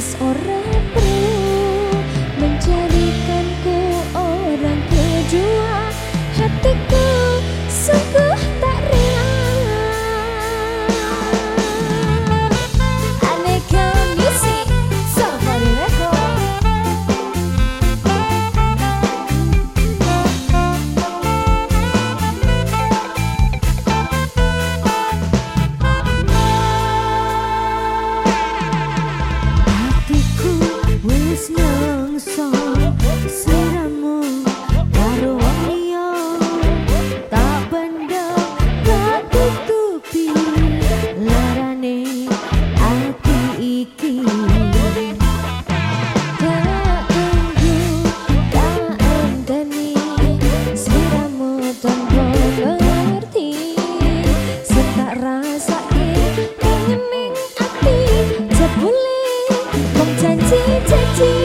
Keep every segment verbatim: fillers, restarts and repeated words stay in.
wis ora perlu menjadikanku orang kedua. Hatiku sungguh tak rela. Aneka Music Safari Record. Hatiku wis nangso siramu karo wong liya, tak pendam tak tutupi larane ati iki. Tak tunggu tak enteni siramu tanpa mengerti, serta rasake kangening ati jebule wong janji-janji.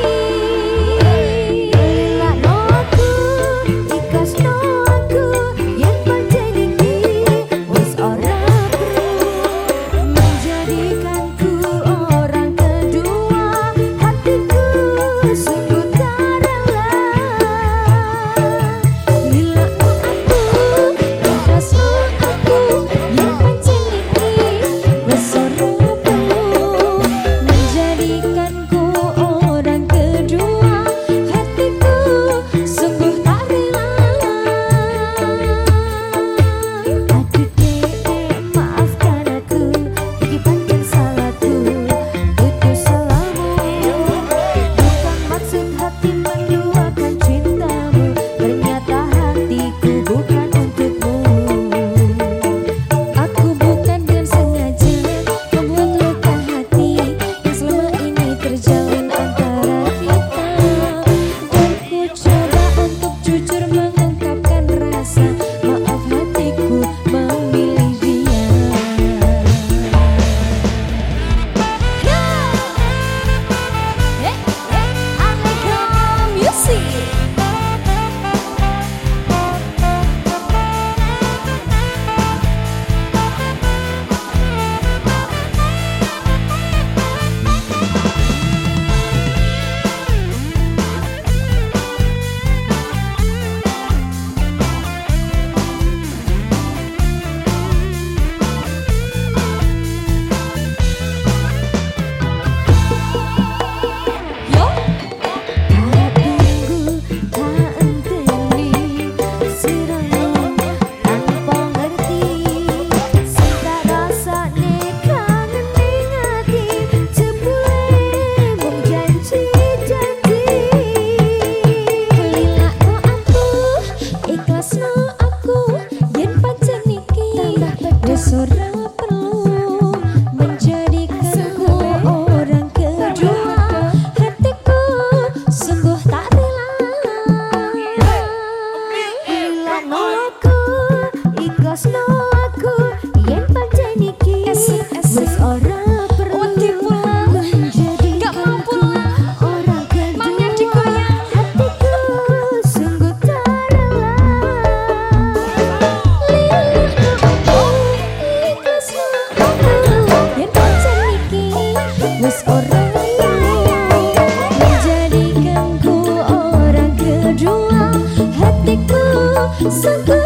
Ora perlu menjadikanku orang kedua. Hatiku sungguh tak rela. Ilahno aku, ikhlasno aku, yen pancen iki wis ora perlu menjadikanku orang kedua. Hatiku sungguh tak rela. Wis ora menjadikanku orang kedua. Hatiku sungguh